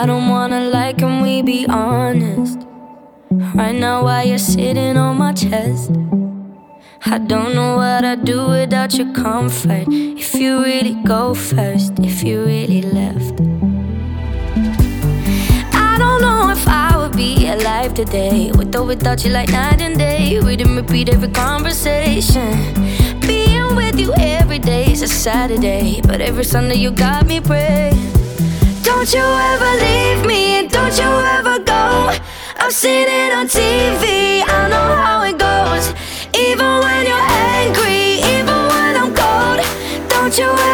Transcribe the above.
I don't wanna lie, can we be honest? Right now while you're sitting on my chest, I don't know what I'd do without your comfort. If you really go first, if you really left, I don't know if I would be alive today, with or without you, like night and day. We didn't repeat every conversation. Being with you every day is a Saturday, but every Sunday you got me praying. Don't you ever leave me, and don't you ever go. I've seen it on TV, I know how it goes. Even when you're angry, even when I'm cold, don't you ever